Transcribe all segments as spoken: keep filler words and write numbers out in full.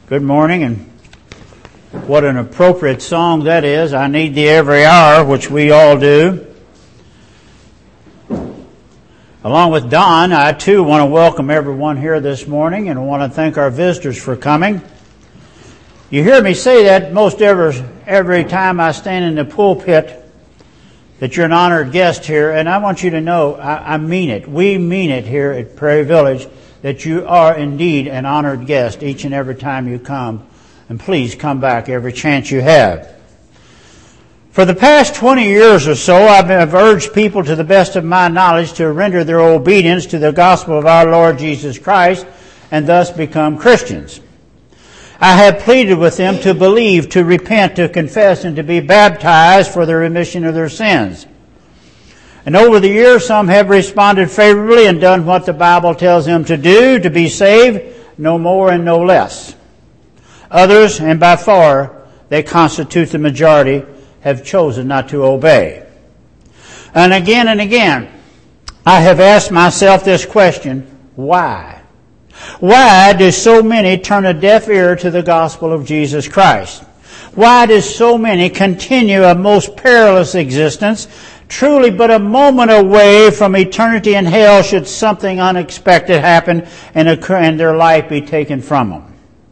Good morning, and what an appropriate song that is. I need thee every hour, which we all do. Along with Don, I too want to welcome everyone here this morning and want to thank our visitors for coming. You hear me say that most every, every time I stand in the pulpit, that you're an honored guest here, and I want you to know, I, I mean it. We mean it here at Prairie Village, that you are indeed an honored guest each and every time you come. And please come back every chance you have. For the past twenty years or so, I've urged people to the best of my knowledge to render their obedience to the gospel of our Lord Jesus Christ and thus become Christians. I have pleaded with them to believe, to repent, to confess, and to be baptized for the remission of their sins. And over the years, some have responded favorably and done what the Bible tells them to do, to be saved, no more and no less. Others, and by far they constitute the majority, have chosen not to obey. And again and again, I have asked myself this question: why? Why do so many turn a deaf ear to the gospel of Jesus Christ? Why do so many continue a most perilous existence, truly but a moment away from eternity in hell should something unexpected happen and occur and their life be taken from them?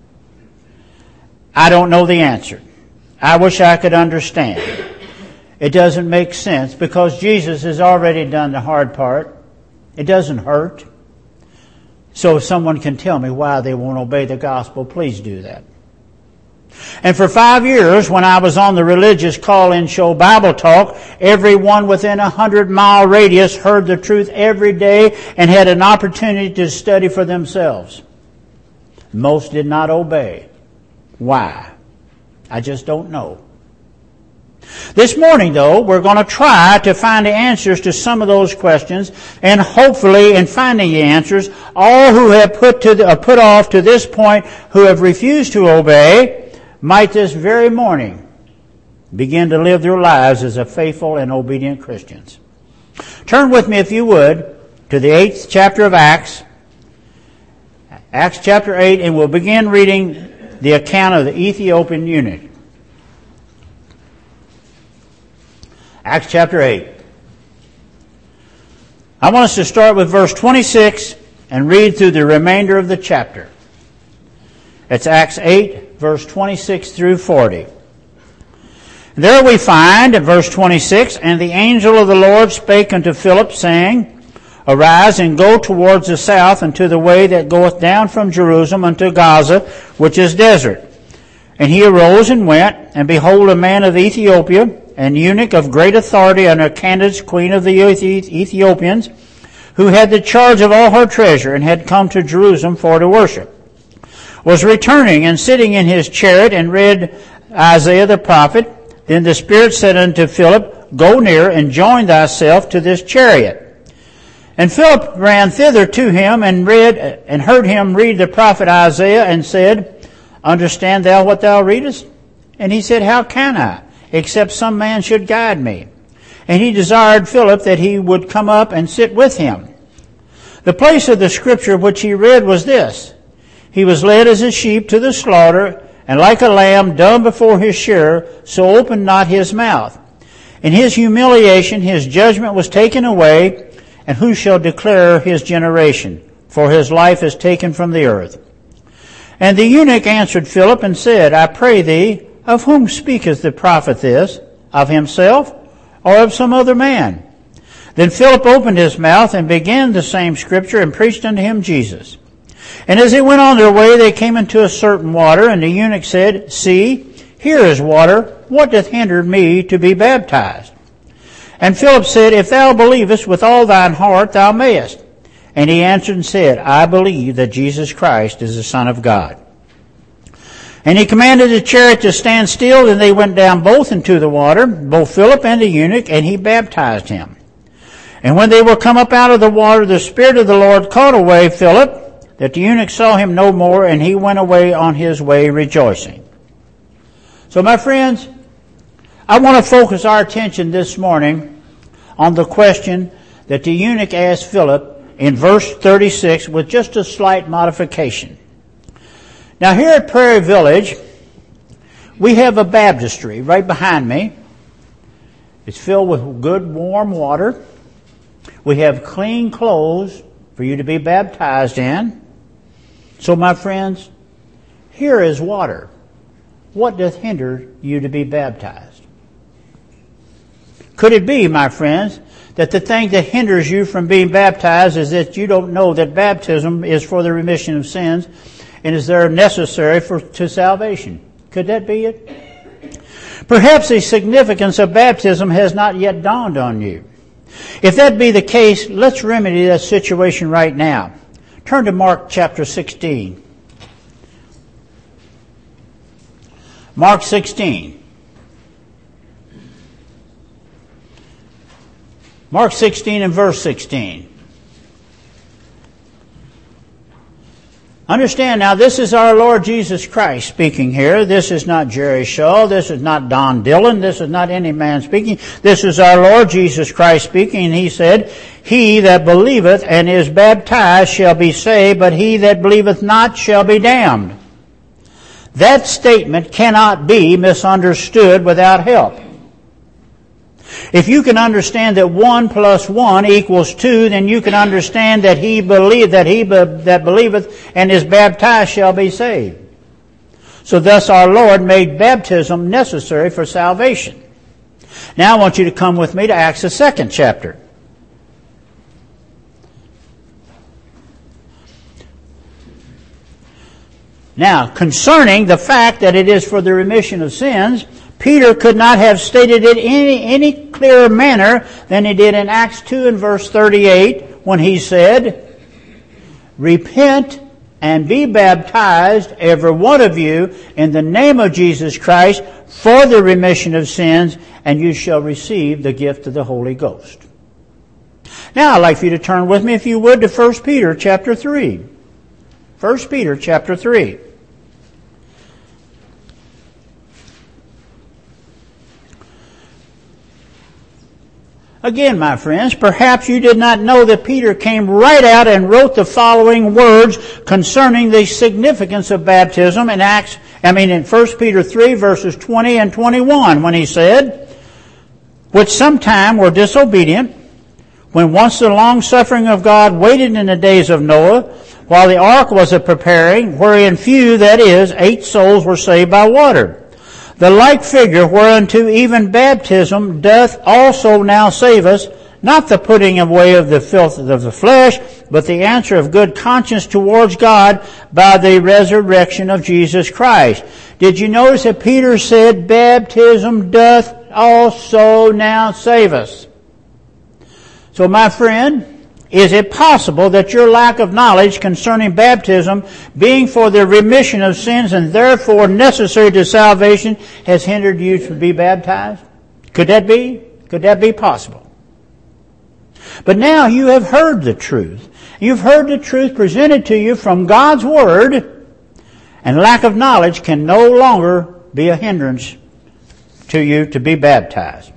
I don't know the answer. I wish I could understand. It doesn't make sense because Jesus has already done the hard part. It doesn't hurt. So if someone can tell me why they won't obey the gospel, please do that. And for five years, when I was on the religious call-in show Bible Talk, everyone within a hundred-mile radius heard the truth every day and had an opportunity to study for themselves. Most did not obey. Why? I just don't know. This morning, though, we're going to try to find the answers to some of those questions, and hopefully in finding the answers, all who have put to the, uh, put off to this point, who have refused to obey, might this very morning begin to live their lives as a faithful and obedient Christians. Turn with me, if you would, to the eighth chapter of Acts, Acts chapter eight, and we'll begin reading the account of the Ethiopian eunuch. Acts chapter eight. I want us to start with verse twenty-six and read through the remainder of the chapter. It's Acts eight, verse twenty-six through forty. There we find, in verse twenty-six, and the angel of the Lord spake unto Philip, saying, Arise and go towards the south unto the way that goeth down from Jerusalem unto Gaza, which is desert. And he arose and went, and behold, a man of Ethiopia, an eunuch of great authority under Candace, queen of the Ethiopians, who had the charge of all her treasure, and had come to Jerusalem for to worship, was returning and sitting in his chariot, and read Isaiah the prophet. Then the Spirit said unto Philip, Go near and join thyself to this chariot. And Philip ran thither to him, and read and heard him read the prophet Isaiah, and said, Understand thou what thou readest? And he said, How can I, except some man should guide me? And he desired Philip that he would come up and sit with him. The place of the scripture which he read was this: He was led as a sheep to the slaughter, and like a lamb dumb before his shearer, so opened not his mouth. In his humiliation his judgment was taken away, and who shall declare his generation? For his life is taken from the earth. And the eunuch answered Philip and said, I pray thee, of whom speaketh the prophet this? Of himself, or of some other man? Then Philip opened his mouth and began the same scripture, and preached unto him Jesus. And as they went on their way, they came into a certain water, and the eunuch said, See, here is water. What doth hinder me to be baptized? And Philip said, If thou believest with all thine heart, thou mayest. And he answered and said, I believe that Jesus Christ is the Son of God. And he commanded the chariot to stand still, and they went down both into the water, both Philip and the eunuch, and he baptized him. And when they were come up out of the water, the Spirit of the Lord caught away Philip, that the eunuch saw him no more, and he went away on his way rejoicing. So my friends, I want to focus our attention this morning on the question that the eunuch asked Philip in verse thirty-six with just a slight modification. Now here at Prairie Village, we have a baptistry right behind me. It's filled with good warm water. We have clean clothes for you to be baptized in. So my friends, here is water. What doth hinder you to be baptized? Could it be, my friends, that the thing that hinders you from being baptized is that you don't know that baptism is for the remission of sins and is there necessary for to salvation? Could that be it? Perhaps the significance of baptism has not yet dawned on you. If that be the case, let's remedy that situation right now. Turn to Mark chapter sixteen. Mark sixteen. Mark sixteen and verse sixteen. Understand now, this is our Lord Jesus Christ speaking here. This is not Jerry Shaw. This is not Don Dillon. This is not any man speaking. This is our Lord Jesus Christ speaking. And he said, "He that believeth and is baptized shall be saved, but he that believeth not shall be damned." That statement cannot be misunderstood without help. If you can understand that one plus one equals two, then you can understand that he believe that he be, that believeth and is baptized shall be saved. So thus our Lord made baptism necessary for salvation. Now I want you to come with me to Acts the second chapter. Now, concerning the fact that it is for the remission of sins, Peter could not have stated it in any, any clearer manner than he did in Acts two and verse thirty-eight when he said, "Repent and be baptized, every one of you, in the name of Jesus Christ for the remission of sins, and you shall receive the gift of the Holy Ghost." Now I'd like for you to turn with me, if you would, to First Peter chapter three. First Peter chapter three. Again, my friends, perhaps you did not know that Peter came right out and wrote the following words concerning the significance of baptism in Acts, I mean in First Peter three verses twenty and twenty-one when he said, "Which sometime were disobedient, when once the long suffering of God waited in the days of Noah, while the ark was a preparing, wherein few, that is, eight souls were saved by water. The like figure whereunto even baptism doth also now save us, not the putting away of the filth of the flesh, but the answer of good conscience towards God by the resurrection of Jesus Christ." Did you notice that Peter said, baptism doth also now save us? So my friend, is it possible that your lack of knowledge concerning baptism being for the remission of sins and therefore necessary to salvation has hindered you to be baptized? Could that be? Could that be possible? But now you have heard the truth. You've heard the truth presented to you from God's Word, and lack of knowledge can no longer be a hindrance to you to be baptized.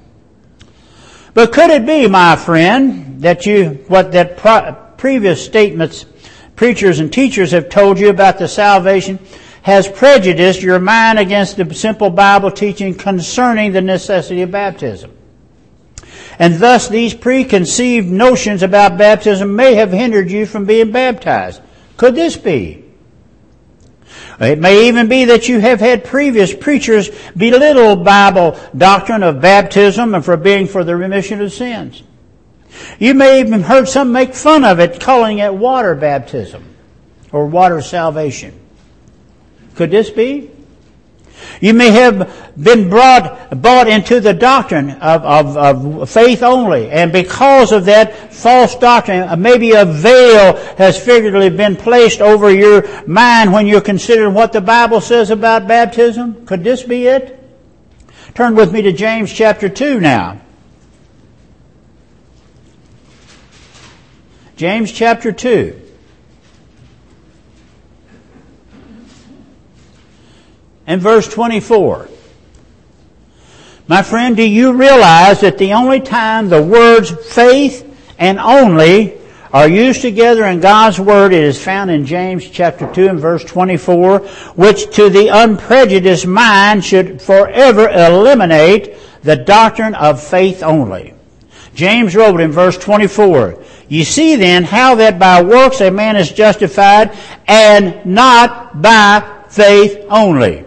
But could it be, my friend, that you, what that pro- previous statements preachers and teachers have told you about the salvation has prejudiced your mind against the simple Bible teaching concerning the necessity of baptism? And thus these preconceived notions about baptism may have hindered you from being baptized. Could this be? It may even be that you have had previous preachers belittle Bible doctrine of baptism and for being for the remission of sins. You may even heard some make fun of it, calling it water baptism or water salvation. Could this be? You may have been brought, brought into the doctrine of, of, of faith only. And because of that false doctrine, maybe a veil has figuratively been placed over your mind when you're considering what the Bible says about baptism. Could this be it? Turn with me to James chapter two now. James chapter two. And verse twenty-four. My friend, do you realize that the only time the words faith and only are used together in God's Word, it is found in James chapter two and verse twenty-four, which to the unprejudiced mind should forever eliminate the doctrine of faith only. James wrote in verse twenty-four, "Ye see then how that by works a man is justified, and not by faith only."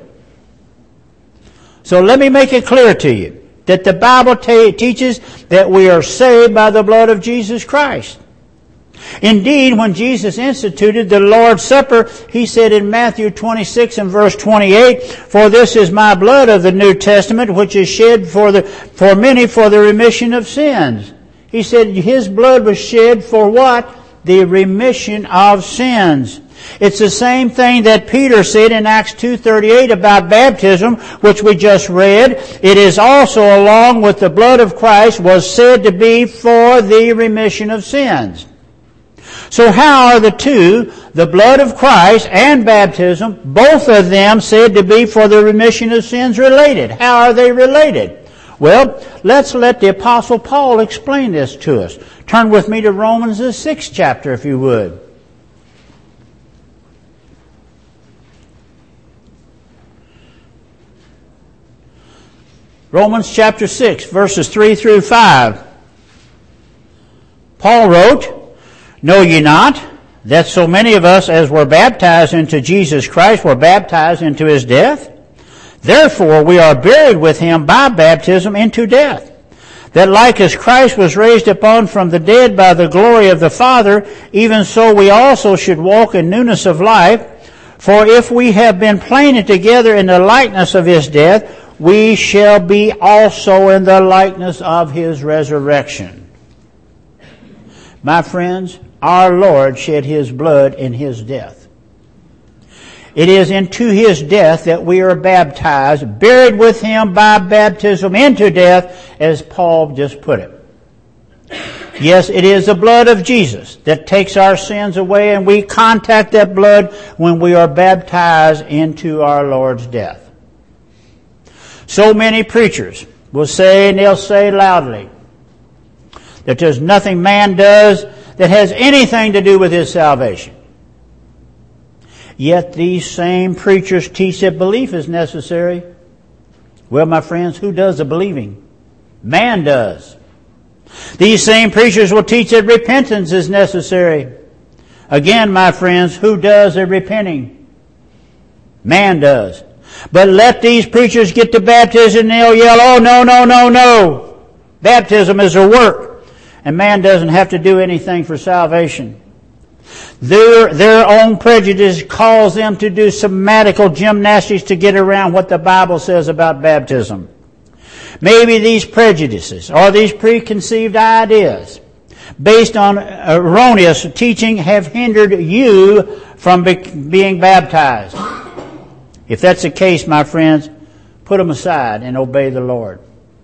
So let me make it clear to you that the Bible t- teaches that we are saved by the blood of Jesus Christ. Indeed, when Jesus instituted the Lord's Supper, He said in Matthew twenty-six and verse twenty-eight, "For this is my blood of the New Testament, which is shed for the for many for the remission of sins." He said His blood was shed for what? The remission of sins. It's the same thing that Peter said in Acts two thirty-eight about baptism, which we just read. It is also, along with the blood of Christ, was said to be for the remission of sins. So how are the two, the blood of Christ and baptism, both of them said to be for the remission of sins, related? How are they related? Well, let's let the Apostle Paul explain this to us. Turn with me to Romans, the sixth chapter, if you would. Romans chapter six, verses three through five. Paul wrote, "Know ye not that so many of us as were baptized into Jesus Christ were baptized into His death? Therefore we are buried with Him by baptism into death, that like as Christ was raised upon from the dead by the glory of the Father, even so we also should walk in newness of life. For if we have been planted together in the likeness of His death, we shall be also in the likeness of His resurrection." My friends, our Lord shed His blood in His death. It is into His death that we are baptized, buried with Him by baptism into death, as Paul just put it. Yes, it is the blood of Jesus that takes our sins away, and we contact that blood when we are baptized into our Lord's death. So many preachers will say, and they'll say loudly, that there's nothing man does that has anything to do with his salvation. Yet these same preachers teach that belief is necessary. Well, my friends, who does the believing? Man does. These same preachers will teach that repentance is necessary. Again, my friends, who does the repenting? Man does. But let these preachers get to baptism and they'll yell, "Oh, no, no, no, no. Baptism is a work. And man doesn't have to do anything for salvation." Their, their own prejudice calls them to do somatical gymnastics to get around what the Bible says about baptism. Maybe these prejudices or these preconceived ideas based on erroneous teaching have hindered you from be, being baptized. If that's the case, my friends, put them aside and obey the Lord.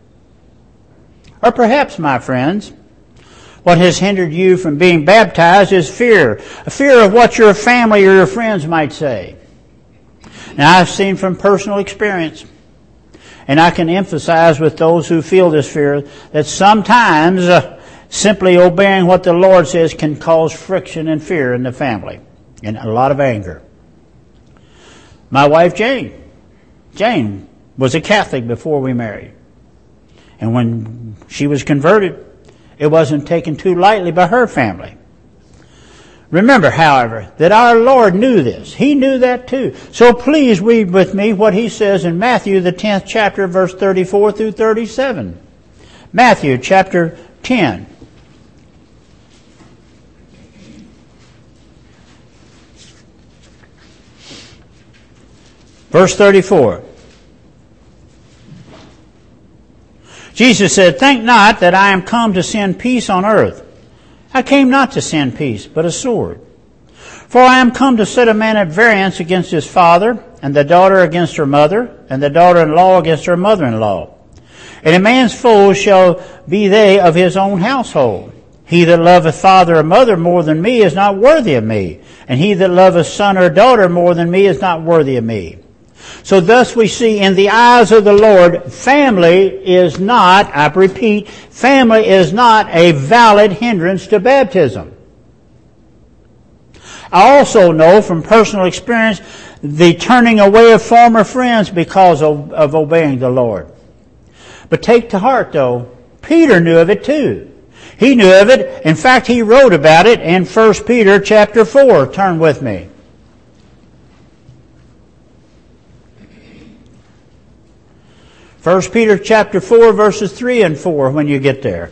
Or perhaps, my friends, what has hindered you from being baptized is fear. A fear of what your family or your friends might say. Now, I've seen from personal experience, and I can emphasize with those who feel this fear, that sometimes uh, simply obeying what the Lord says can cause friction and fear in the family, and a lot of anger. My wife, Jane, Jane was a Catholic before we married. And when she was converted, it wasn't taken too lightly by her family. Remember, however, that our Lord knew this. He knew that too. So please read with me what He says in Matthew, the tenth chapter, verse thirty-four through thirty-seven. Matthew chapter ten. Verse thirty-four. Jesus said, "Think not that I am come to send peace on earth. I came not to send peace, but a sword. For I am come to set a man at variance against his father, and the daughter against her mother, and the daughter-in-law against her mother-in-law. And a man's foes shall be they of his own household. He that loveth father or mother more than me is not worthy of me, and he that loveth son or daughter more than me is not worthy of me." So thus we see in the eyes of the Lord, family is not, I repeat, family is not a valid hindrance to baptism. I also know from personal experience the turning away of former friends because of, of obeying the Lord. But take to heart, though, Peter knew of it too. He knew of it. In fact, he wrote about it in First Peter chapter four. Turn with me. First Peter chapter four, verses three and four, when you get there.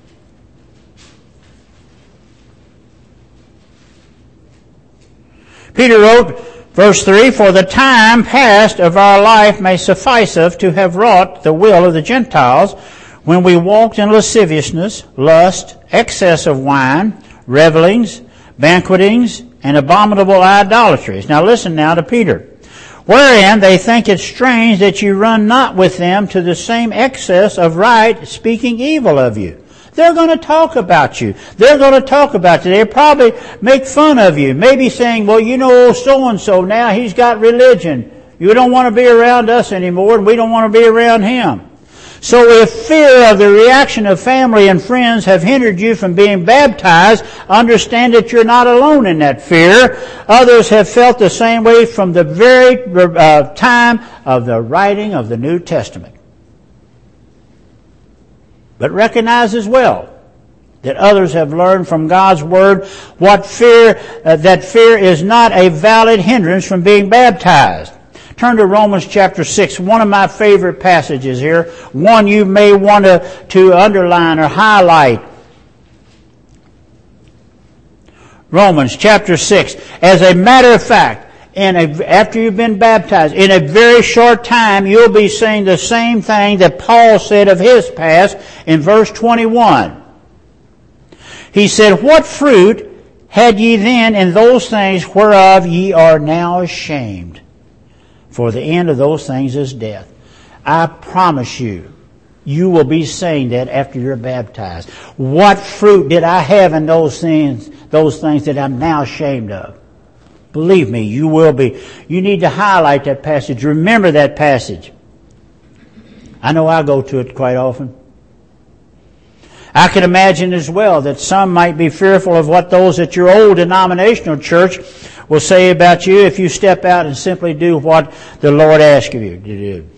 Peter wrote, verse three, "For the time past of our life may suffice us to have wrought the will of the Gentiles, when we walked in lasciviousness, lust, excess of wine, revelings, banquetings, and abominable idolatries." Now listen now to Peter. "Wherein they think it strange that you run not with them to the same excess of right, speaking evil of you." They're going to talk about you. They're going to talk about you. They'll probably make fun of you. Maybe saying, well, you know, so-and-so now, he's got religion. You don't want to be around us anymore, and we don't want to be around him. So if fear of the reaction of family and friends have hindered you from being baptized, understand that you're not alone in that fear. Others have felt the same way from the very uh, time of the writing of the New Testament. But recognize as well that others have learned from God's Word what fear, uh, that fear is not a valid hindrance from being baptized. Turn to Romans chapter six, one of my favorite passages here, one you may want to, to underline or highlight. Romans chapter six. As a matter of fact, in a, after you've been baptized, in a very short time, you'll be saying the same thing that Paul said of his past in verse twenty-one. He said, "What fruit had ye then in those things whereof ye are now ashamed? For the end of those things is death." I promise you, you will be saying that after you're baptized. What fruit did I have in those things, those things that I'm now ashamed of? Believe me, you will be. You need to highlight that passage. Remember that passage. I know I go to it quite often. I can imagine as well that some might be fearful of what those at your old denominational church will say about you if you step out and simply do what the Lord asks of you to do.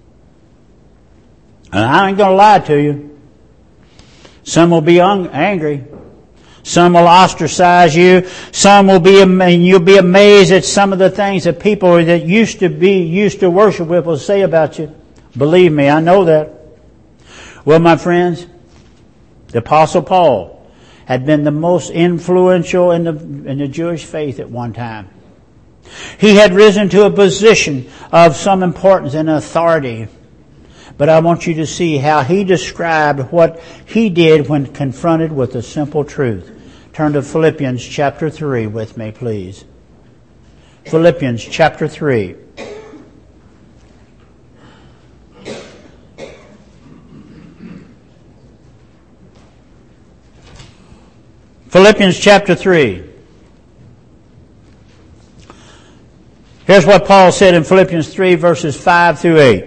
And I ain't going to lie to you. Some will be un- angry. Some will ostracize you. Some will be, and you'll be amazed at some of the things that people that used to be, used to worship with will say about you. Believe me, I know that. Well, my friends, the Apostle Paul had been the most influential in the, in the Jewish faith at one time. He had risen to a position of some importance and authority. But I want you to see how he described what he did when confronted with the simple truth. Turn to Philippians chapter three with me, please. Philippians chapter three. Philippians chapter three. Here's what Paul said in Philippians three, verses five through eight.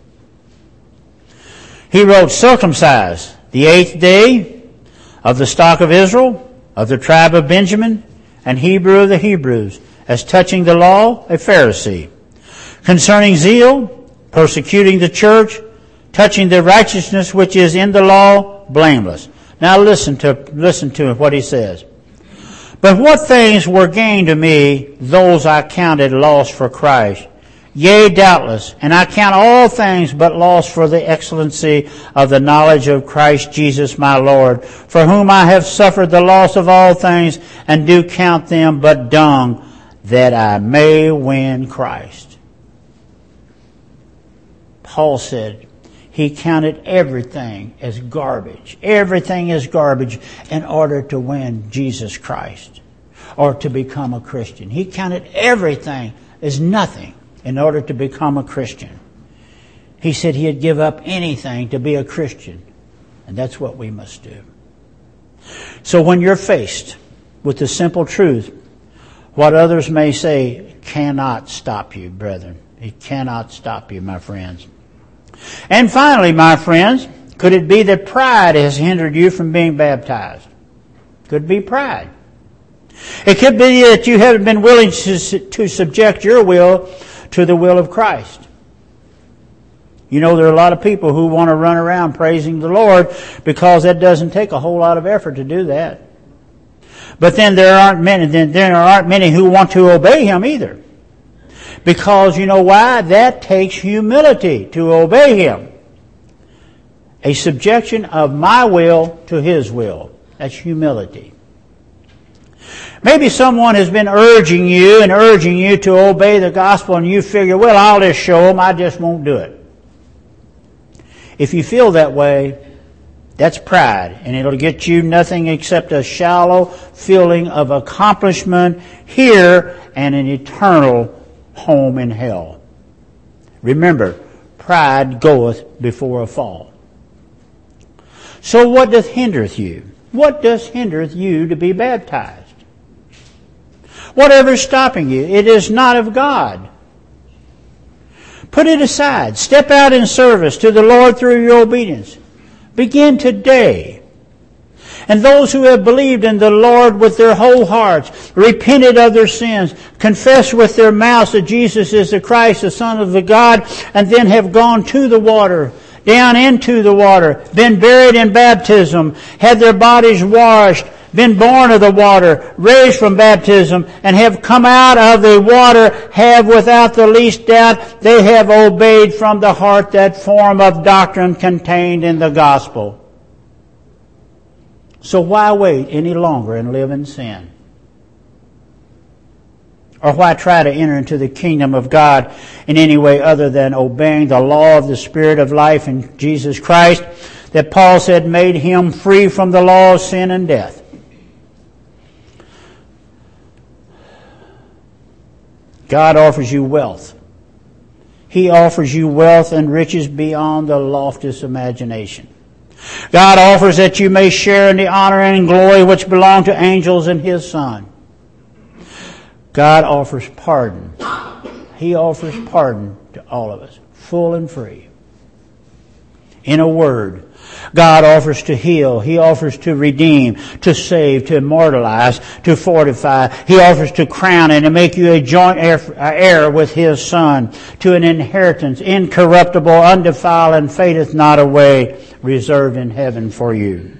He wrote, "Circumcised the eighth day of the stock of Israel, of the tribe of Benjamin, and Hebrew of the Hebrews, as touching the law, a Pharisee. Concerning zeal, persecuting the church, touching the righteousness which is in the law, blameless." Now listen to, listen to what he says. "But what things were gained to me, those I counted loss for Christ. Yea, doubtless, and I count all things but loss for the excellency of the knowledge of Christ Jesus my Lord, for whom I have suffered the loss of all things, and do count them but dung, that I may win Christ." Paul said he counted everything as garbage. Everything is garbage in order to win Jesus Christ or to become a Christian. He counted everything as nothing in order to become a Christian. He said he'd give up anything to be a Christian. And that's what we must do. So when you're faced with the simple truth, what others may say cannot stop you, brethren. It cannot stop you, my friends. And finally, my friends, could it be that pride has hindered you from being baptized? Could be pride. It could be that you haven't been willing to, to subject your will to the will of Christ. You know, there are a lot of people who want to run around praising the Lord because that doesn't take a whole lot of effort to do that. But then there aren't many, then there aren't many who want to obey Him either. Because you know why? That takes humility to obey Him. A subjection of my will to His will. That's humility. Maybe someone has been urging you and urging you to obey the gospel and you figure, well, I'll just show them, I just won't do it. If you feel that way, that's pride, and it'll get you nothing except a shallow feeling of accomplishment here and an eternal home in hell. Remember, pride goeth before a fall. So what doth hindereth you? What does hindereth you to be baptized? Whatever is stopping you, it is not of God. Put it aside. Step out in service to the Lord through your obedience. Begin today. And those who have believed in the Lord with their whole hearts, repented of their sins, confessed with their mouths that Jesus is the Christ, the Son of the God, and then have gone to the water, down into the water, been buried in baptism, had their bodies washed, been born of the water, raised from baptism, and have come out of the water, have without the least doubt, they have obeyed from the heart that form of doctrine contained in the gospel. So why wait any longer and live in sin? Or why try to enter into the kingdom of God in any way other than obeying the law of the Spirit of life in Jesus Christ that Paul said made him free from the law of sin and death? God offers you wealth. He offers you wealth and riches beyond the loftiest imagination. God offers that you may share in the honor and glory which belong to angels and His Son. God offers pardon. He offers pardon to all of us, full and free. In a word, God offers to heal. He offers to redeem, to save, to immortalize, to fortify. He offers to crown and to make you a joint heir, heir with His Son, to an inheritance incorruptible, undefiled, and fadeth not away, reserved in heaven for you.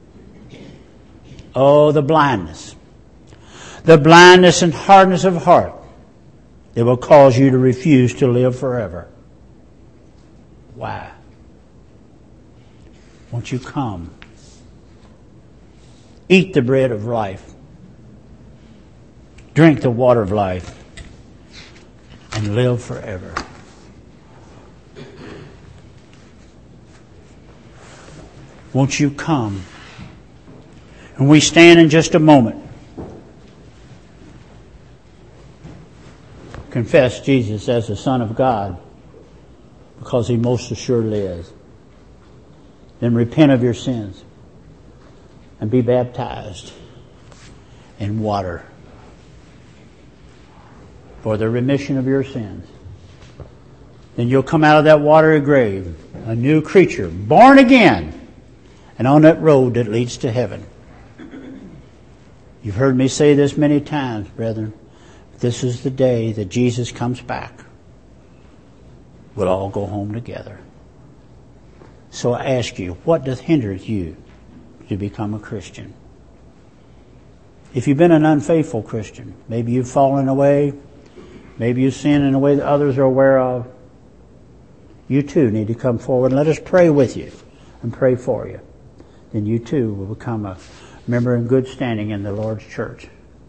Oh, the blindness. The blindness and hardness of heart that will cause you to refuse to live forever. Why? Won't you come? Eat the bread of life. Drink the water of life. And live forever. Won't you come? And we stand in just a moment. Confess Jesus as the Son of God, because He most assuredly is. Then repent of your sins and be baptized in water for the remission of your sins. Then you'll come out of that watery grave a new creature, born again, and on that road that leads to heaven. You've heard me say this many times, brethren. This is the day that Jesus comes back. We'll all go home together. So I ask you, what doth hinder you to become a Christian? If you've been an unfaithful Christian, maybe you've fallen away, maybe you've sinned in a way that others are aware of, you too need to come forward and let us pray with you and pray for you. Then you too will become a member in good standing in the Lord's church.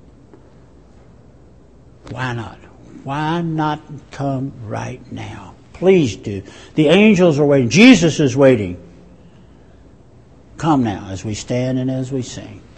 Why not? Why not come right now? Please do. The angels are waiting. Jesus is waiting. Come now as we stand and as we sing.